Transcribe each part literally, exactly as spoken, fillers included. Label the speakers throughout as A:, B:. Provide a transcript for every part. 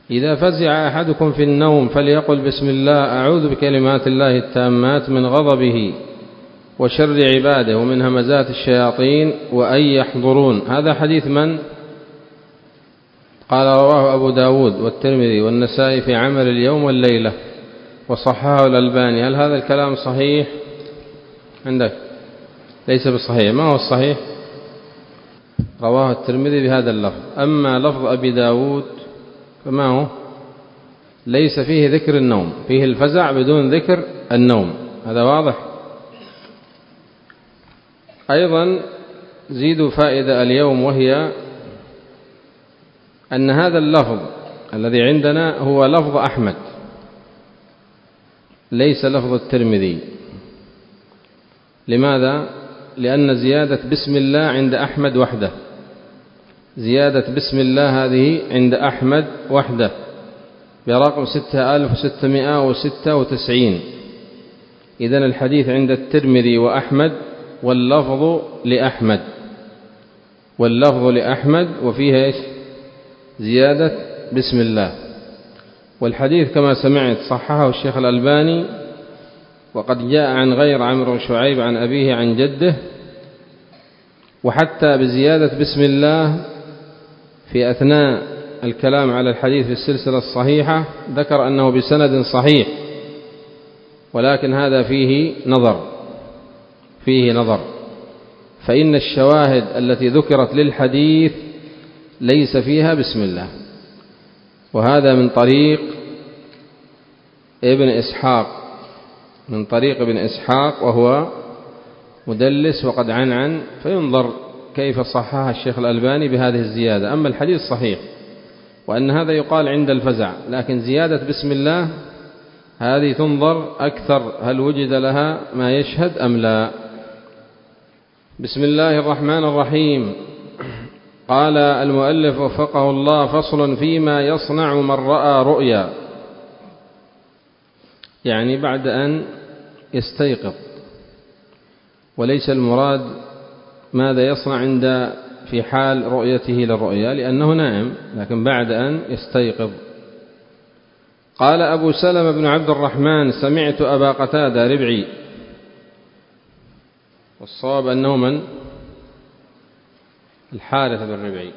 A: إذا فزع أحدكم في النوم فليقل بسم الله أعوذ بكلمات الله التامات من غضبه وشر عباده ومن همزات الشياطين وأن يحضرون. هذا حديث من؟ قال رواه أبو داود والترمذي والنسائي في عمل اليوم والليلة وصححه الألباني. هل هذا الكلام صحيح عندك؟ ليس بالصحيح. ما هو الصحيح؟ رواه الترمذي بهذا اللفظ. أما لفظ أبي داود فما هو؟ ليس فيه ذكر النوم، فيه الفزع بدون ذكر النوم. هذا واضح. أيضا زيدوا فائدة اليوم، وهي أن هذا اللفظ الذي عندنا هو لفظ أحمد ليس لفظ الترمذي. لماذا؟ لأن زيادة بسم الله عند أحمد وحده، زيادة بسم الله هذه عند أحمد وحده برقم ستة آلاف وستمائة وستة وتسعين. إذن الحديث عند الترمذي وأحمد واللفظ لأحمد واللفظ لأحمد وفيها إيش؟ زيادة بسم الله. والحديث كما سمعت صححه الشيخ الألباني، وقد جاء عن غير عمرو شعيب عن أبيه عن جده. وحتى بزيادة بسم الله في أثناء الكلام على الحديث في السلسلة الصحيحة ذكر أنه بسند صحيح، ولكن هذا فيه نظر فيه نظر فإن الشواهد التي ذكرت للحديث ليس فيها بسم الله. وهذا من طريق ابن إسحاق من طريق ابن إسحاق وهو مدلس وقد عنعن، فينظر كيف صححها الشيخ الألباني بهذه الزيادة. أما الحديث صحيح، وأن هذا يقال عند الفزع، لكن زيادة بسم الله هذه تنظر أكثر هل وجد لها ما يشهد أم لا. بسم الله الرحمن الرحيم. قال المؤلف وفقه الله: فصل فيما يصنع من رأى رؤيا، يعني بعد أن يستيقظ، وليس المراد ماذا يصنع عند في حال رؤيته للرؤيا لأنه نائم، لكن بعد أن يستيقظ. قال أبو سلمة بن عبد الرحمن: سمعت أبا قتادة ربعي، والصواب أنه من؟ الحارث بن ربعي.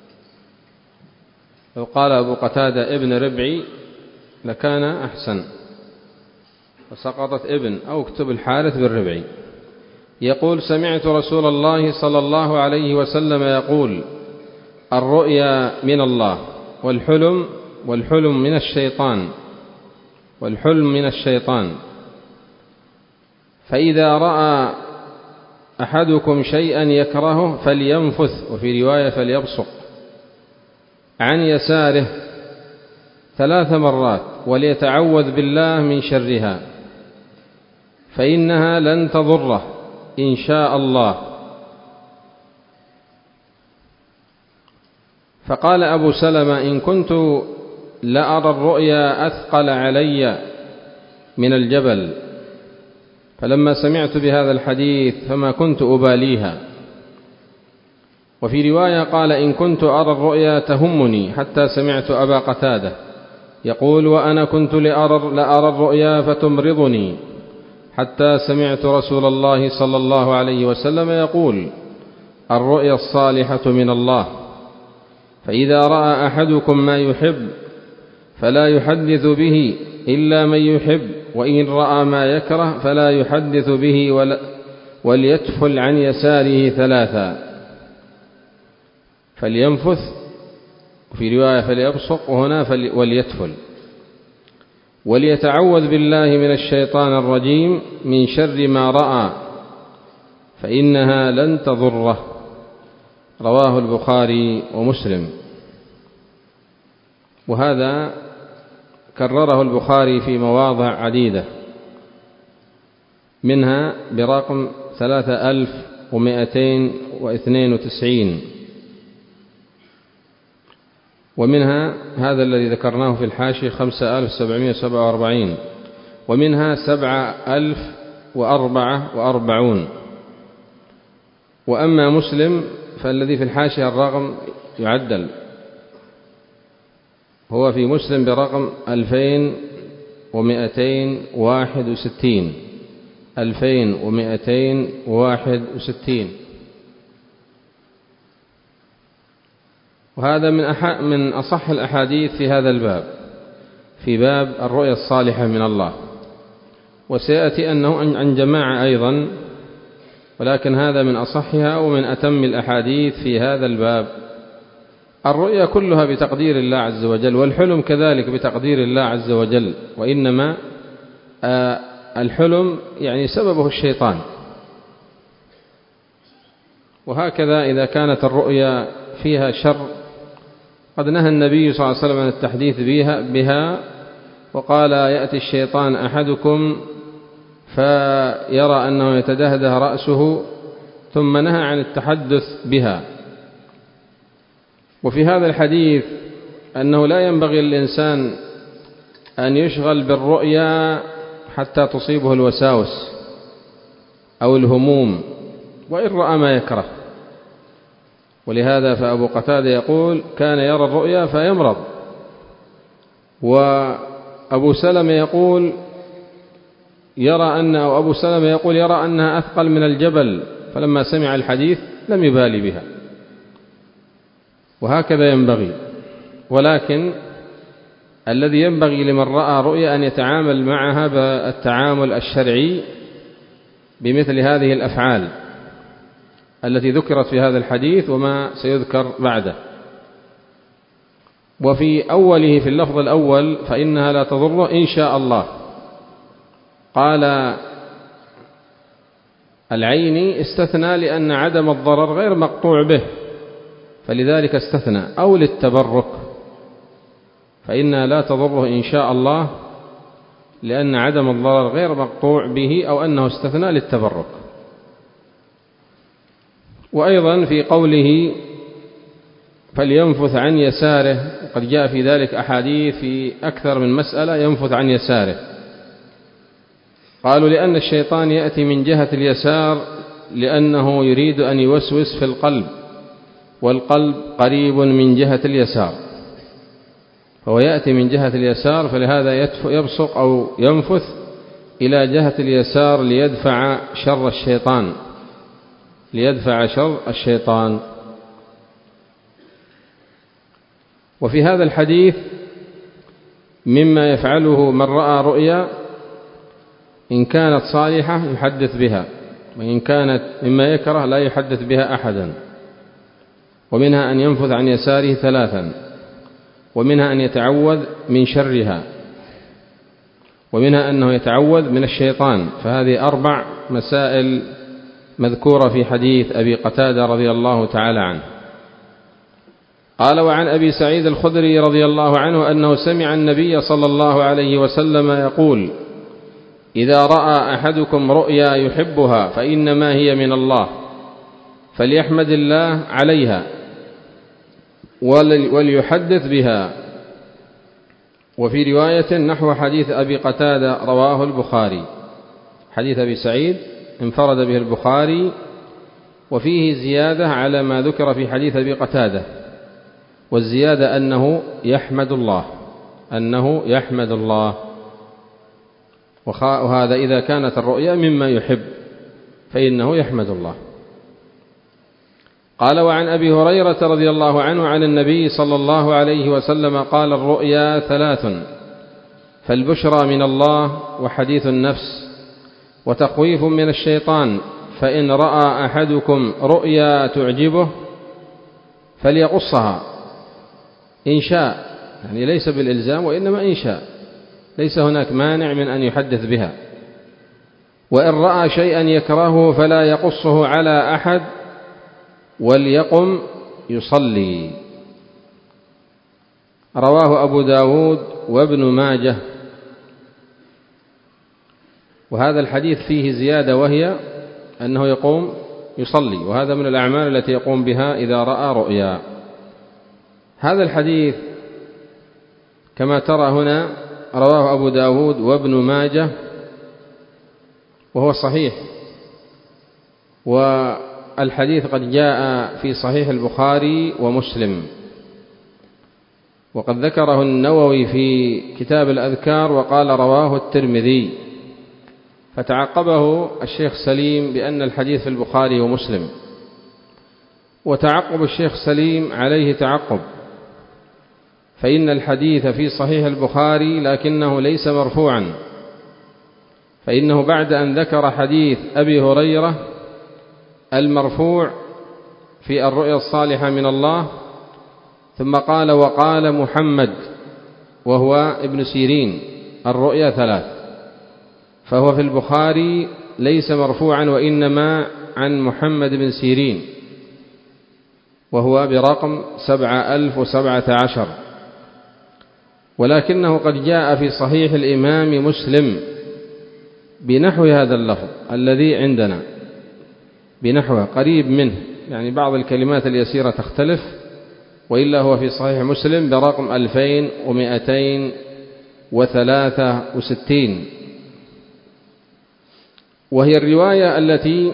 A: لو قال أبو قتادة ابن ربعي لكان أحسن، فسقطت ابن، أو اكتب الحارث بن ربعي. يقول: سمعت رسول الله صلى الله عليه وسلم يقول: الرؤيا من الله، والحلم والحلم من الشيطان والحلم من الشيطان فإذا رأى أحدكم شيئا يكرهه فلينفث، وفي رواية فليبصق عن يساره ثلاث مرات وليتعوذ بالله من شرها فإنها لن تضره إن شاء الله. فقال أبو سلمة: إن كنت لأرى الرؤيا أثقل علي من الجبل، فلما سمعت بهذا الحديث فما كنت أباليها. وفي رواية قال: إن كنت أرى الرؤيا تهمني، حتى سمعت أبا قتادة يقول: وأنا كنت لأرى, لأرى الرؤيا فتمرضني، حتى سمعت رسول الله صلى الله عليه وسلم يقول: الرؤيا الصالحة من الله، فإذا رأى أحدكم ما يحب فلا يحدث به إلا من يحب، وإن رأى ما يكره فلا يحدث به وليتفل عن يساره ثلاثا. فلينفث، في رواية فليبصق، وهنا وليتفل. وليتعوذ بالله من الشيطان الرجيم من شر ما رأى فإنها لن تضره. رواه البخاري ومسلم. وهذا كرره البخاري في مواضع عديدة، منها برقم ثلاثة آلاف ومائتين واثنين وتسعين، ومنها هذا الذي ذكرناه في الحاشية خمسة آلاف سبعمائة وسبعة وأربعين، ومنها سبعة آلاف وأربعة وأربعون. وأما مسلم فالذي في الحاشية الرقم يعدل هو في مسلم برقم ألفين ومئتين وواحد وستين ألفين ومئتين وواحد وستين. وهذا من أح من أصح الأحاديث في هذا الباب، في باب الرؤيا الصالحة من الله. وسيأتي أنه عن جماعة أيضا، ولكن هذا من أصحها ومن أتم الأحاديث في هذا الباب. الرؤيا كلها بتقدير الله عز وجل، والحلم كذلك بتقدير الله عز وجل، وإنما الحلم يعني سببه الشيطان. وهكذا إذا كانت الرؤيا فيها شر قد نهى النبي صلى الله عليه وسلم عن التحديث بها, بها وقال: يأتي الشيطان أحدكم فيرى أنه يتدهده رأسه، ثم نهى عن التحدث بها. وفي هذا الحديث أنه لا ينبغي للإنسان أن يشغل بالرؤيا حتى تصيبه الوساوس أو الهموم، وإن رأى ما يكره. ولهذا فأبو قتادة يقول: كان يرى الرؤيا فيمرض. وأبو سلمة يقول يرى أن أو أبو سلمة يقول يرى أنها أثقل من الجبل، فلما سمع الحديث لم يبالي بها. وهكذا ينبغي. ولكن الذي ينبغي لمن رأى رؤيا أن يتعامل معها بالتعامل الشرعي بمثل هذه الأفعال التي ذكرت في هذا الحديث وما سيذكر بعده. وفي أوله في اللفظ الأول: فإنها لا تضره إن شاء الله. قال العيني استثنى لأن عدم الضرر غير مقطوع به، فلذلك استثنى، أو للتبرك. فإنها لا تضره إن شاء الله لأن عدم الضرر غير مقطوع به، أو أنه استثنى للتبرك. وأيضا في قوله: فلينفث عن يساره، قد جاء في ذلك أحاديث في أكثر من مسألة ينفث عن يساره. قالوا: لأن الشيطان يأتي من جهة اليسار لأنه يريد أن يوسوس في القلب، والقلب قريب من جهة اليسار، فهو يأتي من جهة اليسار، فلهذا يبصق أو ينفث إلى جهة اليسار ليدفع شر الشيطان ليدفع شر الشيطان. وفي هذا الحديث مما يفعله من رأى رؤيا: إن كانت صالحة يحدث بها، وإن كانت مما يكره لا يحدث بها أحدا. ومنها أن ينفث عن يساره ثلاثا، ومنها أن يتعوذ من شرها، ومنها أنه يتعوذ من الشيطان. فهذه أربع مسائل مذكورة في حديث أبي قتادة رضي الله تعالى عنه. قال: وعن أبي سعيد الخدري رضي الله عنه أنه سمع النبي صلى الله عليه وسلم يقول: إذا رأى أحدكم رؤيا يحبها فإنما هي من الله، فليحمد الله عليها وليحدث بها. وفي رواية نحو حديث أبي قتادة رواه البخاري. حديث أبي سعيد انفرد به البخاري، وفيه زيادة على ما ذكر في حديث أبي قتادة، والزيادة أنه يحمد الله أنه يحمد الله وهذا إذا كانت الرؤيا مما يحب فإنه يحمد الله. قال: وعن أبي هريرة رضي الله عنه عن النبي صلى الله عليه وسلم قال: الرؤيا ثلاث: فالبشرى من الله، وحديث النفس، وتخويف من الشيطان. فإن رأى أحدكم رؤيا تعجبه فليقصها إن شاء، يعني ليس بالإلزام وإنما إن شاء، ليس هناك مانع من أن يحدث بها. وإن رأى شيئا يكرهه فلا يقصه على أحد، وليقم يصلي. رواه أبو داود وابن ماجه. وهذا الحديث فيه زيادة، وهي أنه يقوم يصلي، وهذا من الأعمال التي يقوم بها إذا رأى رؤيا. هذا الحديث كما ترى هنا رواه أبو داود وابن ماجه، وهو صحيح. والحديث قد جاء في صحيح البخاري ومسلم. وقد ذكره النووي في كتاب الأذكار وقال رواه الترمذي، فتعقبه الشيخ سليم بأن الحديث في البخاري ومسلم. وتعقب الشيخ سليم عليه تعقب، فإن الحديث في صحيح البخاري لكنه ليس مرفوعا، فإنه بعد أن ذكر حديث أبي هريرة المرفوع في الرؤيا الصالحة من الله، ثم قال وقال محمد وهو ابن سيرين الرؤيا ثلاث، فهو في البخاري ليس مرفوعا وإنما عن محمد بن سيرين، وهو برقم سبعة ألف وسبعة عشر، ولكنه قد جاء في صحيح الإمام مسلم بنحو هذا اللفظ الذي عندنا، بنحوه قريب منه، يعني بعض الكلمات اليسيرة تختلف، وإلا هو في صحيح مسلم برقم ألفين ومئتين وثلاثة وستين، وهي الرواية التي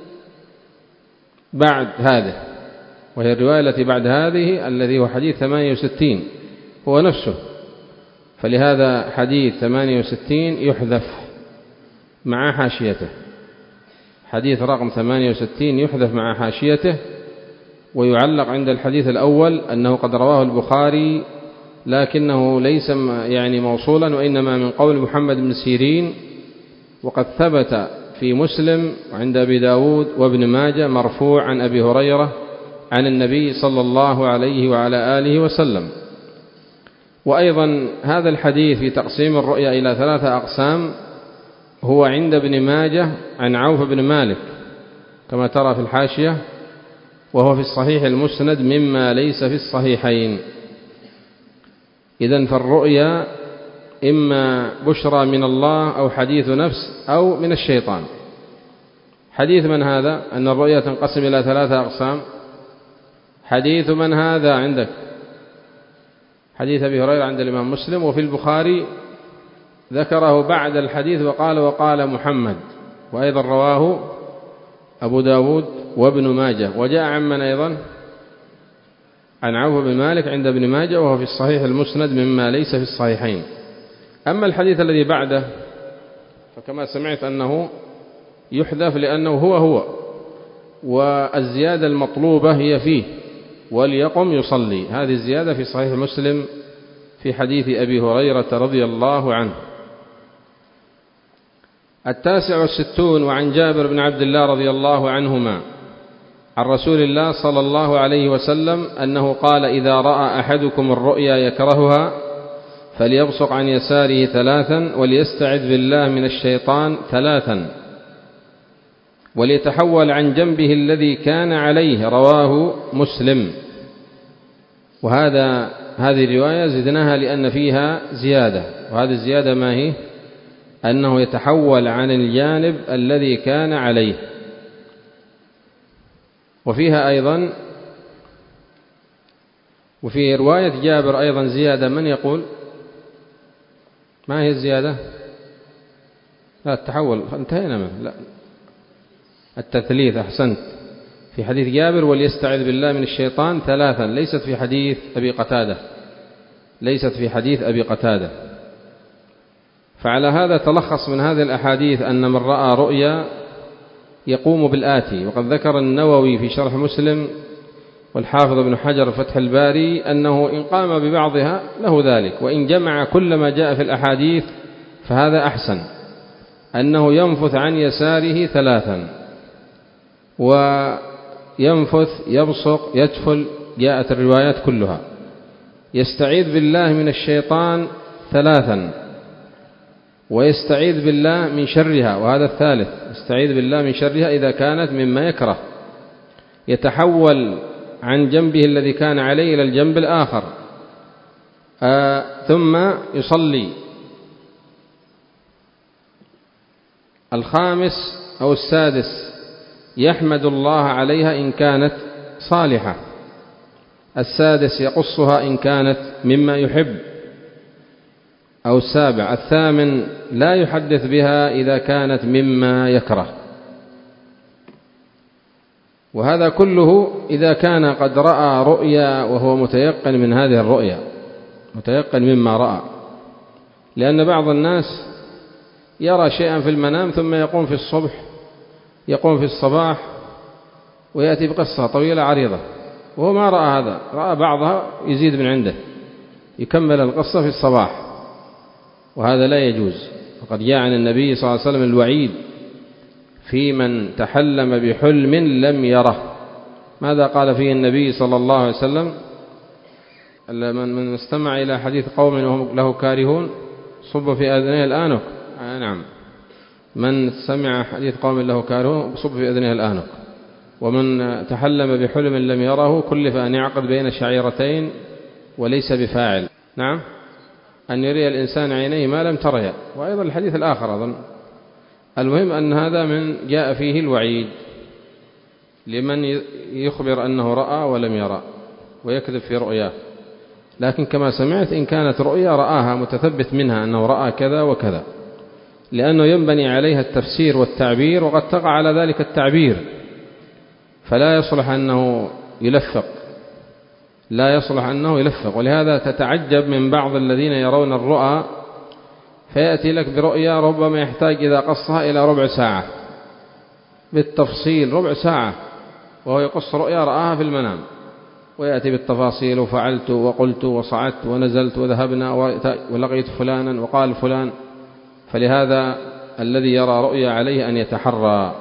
A: بعد هذه وهي الرواية التي بعد هذه الذي هو حديث ثمانية وستين هو نفسه، فلهذا حديث ثمانية وستين يحذف مع حاشيته، حديث رقم ثمانية وستين يحذف مع حاشيته، ويعلق عند الحديث الأول أنه قد رواه البخاري لكنه ليس يعني موصولا وإنما من قول محمد بن سيرين، وقد ثبت في مسلم وعند أبي داود وابن ماجه مرفوع عن أبي هريرة عن النبي صلى الله عليه وعلى آله وسلم. وأيضا هذا الحديث في تقسيم الرؤيا إلى ثلاثة أقسام هو عند ابن ماجه عن عوف بن مالك كما ترى في الحاشية، وهو في الصحيح المسند مما ليس في الصحيحين. إذن فالرؤيا إما بشرى من الله أو حديث نفس أو من الشيطان. حديث من هذا؟ أن الرؤيا تنقسم إلى ثلاثة أقسام. حديث من هذا عندك؟ حديث أبي هريرة عند الإمام مسلم، وفي البخاري ذكره بعد الحديث وقال وقال محمد، وأيضا رواه أبو داود وابن ماجه، وجاء عمن أيضا عن عوف بن مالك عند ابن ماجه، وهو في الصحيح المسند مما ليس في الصحيحين. أما الحديث الذي بعده فكما سمعت أنه يحذف لأنه هو هو، والزيادة المطلوبة هي فيه وليقم يصلي، هذه الزيادة في صحيح مسلم في حديث أبي هريرة رضي الله عنه. التاسع والستون وعن جابر بن عبد الله رضي الله عنهما عن رسول الله صلى الله عليه وسلم أنه قال إذا رأى أحدكم الرؤيا يكرهها فليبصق عن يساره ثلاثا وليستعذ بالله من الشيطان ثلاثا وليتحول عن جنبه الذي كان عليه، رواه مسلم. وهذا هذه الرواية زدناها لأن فيها زيادة، وهذه الزيادة ما هي؟ أنه يتحول عن الجانب الذي كان عليه. وفيها أيضا وفي رواية جابر أيضا زيادة، من يقول؟ ما هي الزيادة؟ لا التحول انتهينا منه، لا التثليث، أحسنت، في حديث جابر وليستعذ بالله من الشيطان ثلاثا، ليست في حديث أبي قتادة ليست في حديث أبي قتادة. فعلى هذا تلخص من هذه الأحاديث أن من رأى رؤيا يقوم بالآتي. وقد ذكر النووي في شرح مسلم والحافظ ابن حجر فتح الباري أنه إن قام ببعضها له ذلك، وإن جمع كل ما جاء في الأحاديث فهذا أحسن، أنه ينفث عن يساره ثلاثا، وينفث يبصق يتفل، جاءت الروايات كلها، يستعيذ بالله من الشيطان ثلاثا، ويستعيذ بالله من شرها، وهذا الثالث، يستعيذ بالله من شرها إذا كانت مما يكره، يتحول عن جنبه الذي كان عليه إلى الجنب الآخر، آه ثم يصلي. الخامس أو السادس يحمد الله عليها إن كانت صالحة. السادس يقصها إن كانت مما يحب. أو السابع الثامن لا يحدث بها إذا كانت مما يكره. وهذا كله إذا كان قد رأى رؤيا وهو متيقن من هذه الرؤيا. متيقن مما رأى، لأن بعض الناس يرى شيئا في المنام ثم يقوم في الصبح يقوم في الصباح ويأتي بقصة طويلة عريضة وهو ما رأى هذا، رأى بعضها يزيد من عنده يكمل القصة في الصباح، وهذا لا يجوز. وقد جاء عن النبي صلى الله عليه وسلم الوعيد في من تحلم بحلم لم يره. ماذا قال فيه النبي صلى الله عليه وسلم؟ من استمع إلى حديث قوم وهم له كارهون صب في أذنيه الآنك. آه نعم، من سمع حديث قوم له كارهون صب في أذنيه الآنك. ومن تحلم بحلم لم يره كلف أن يعقد بين شعيرتين وليس بفاعل. نعم، أن يري الإنسان عينيه ما لم تريا، وأيضا الحديث الآخر أظن. المهم أن هذا من جاء فيه الوعيد لمن يخبر أنه رأى ولم يرى ويكذب في رؤياه. لكن كما سمعت إن كانت رؤيا رآها متثبت منها أنه رأى كذا وكذا، لأنه ينبني عليها التفسير والتعبير، وقد تقع على ذلك التعبير، فلا يصلح أنه يلفق لا يصلح أنه يلفق. ولهذا تتعجب من بعض الذين يرون الرؤى فيأتي لك برؤيا ربما يحتاج إذا قصها إلى ربع ساعة بالتفصيل، ربع ساعة، وهو يقص رؤيا رآها في المنام، ويأتي بالتفاصيل وفعلت وقلت وصعدت ونزلت وذهبنا ولقيت فلانا وقال فلان. فلهذا الذي يرى رؤيا عليه أن يتحرى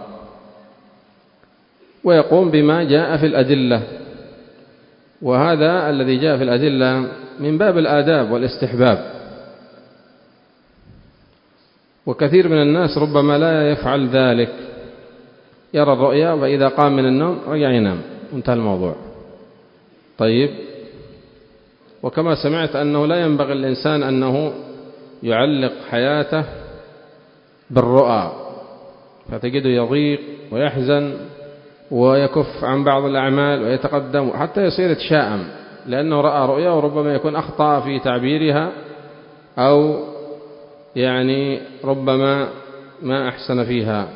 A: ويقوم بما جاء في الأدلة، وهذا الذي جاء في الأدلة من باب الآداب والاستحباب. وكثير من الناس ربما لا يفعل ذلك، يرى الرؤيا وإذا قام من النوم رجع ينام، انتهى الموضوع. طيب، وكما سمعت أنه لا ينبغي الإنسان أنه يعلق حياته بالرؤى، فتجده يضيق ويحزن ويكف عن بعض الأعمال ويتقدم حتى يصير يتشائم لأنه رأى رؤيا وربما يكون أخطأ في تعبيرها أو يعني ربما ما أحسن فيها.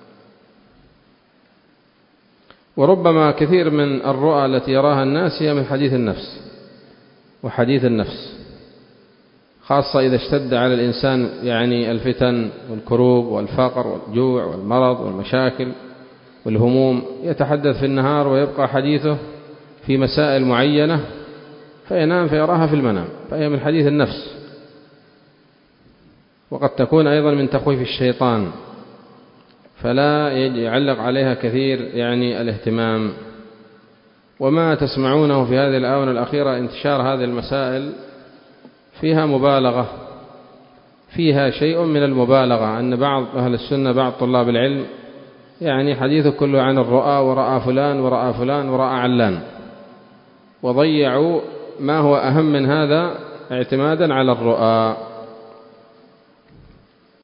A: وربما كثير من الرؤى التي يراها الناس هي من حديث النفس وحديث النفس، خاصة إذا اشتد على الإنسان يعني الفتن والكروب والفقر والجوع والمرض والمشاكل والهموم، يتحدث في النهار ويبقى حديثه في مسائل معينة فينام فيراها في المنام، فهي من حديث النفس. وقد تكون أيضا من تخويف الشيطان، فلا يعلق عليها كثير يعني الاهتمام. وما تسمعونه في هذه الآونة الأخيرة انتشار هذه المسائل فيها مبالغة، فيها شيء من المبالغة، أن بعض أهل السنة بعض طلاب العلم يعني حديثه كله عن الرؤى ورأى فلان ورأى فلان ورأى علان، وضيعوا ما هو أهم من هذا اعتمادا على الرؤى.